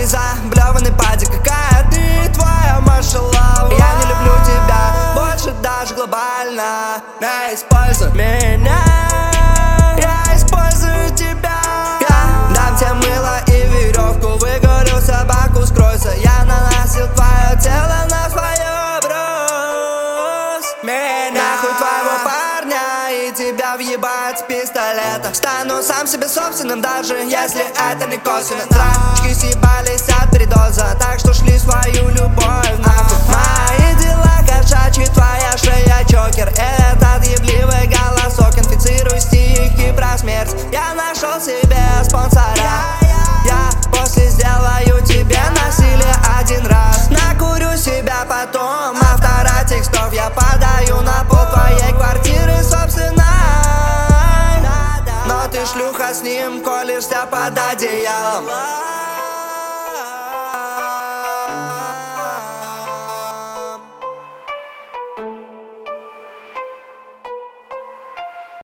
заблеванный падик. Какая ты, твоя машалла. Я не люблю тебя больше даже глобально. Не используй меня, я использую тебя. Я дам тебе мыло и веревку, выгоню собаку с кройса. Я наносил твое тело на свое брус. Нахуй твоего парня и тебя въебать с пистолета. Стану сам себе собственным, даже если это не косвенно. Травочки съебались от передоза, так что шли свою любовь нахуй. Мои дела кошачьи, твоя шея чокер. Этот ебливый голосок, инфицируй стихи про смерть. Я нашел себе спонсора. Я после сделаю тебе насилие один раз. Накурю себя потом, автора текстов я подаю на пол твоей квартиры собственной. Но ты шлюха, с ним колешься под одеялом.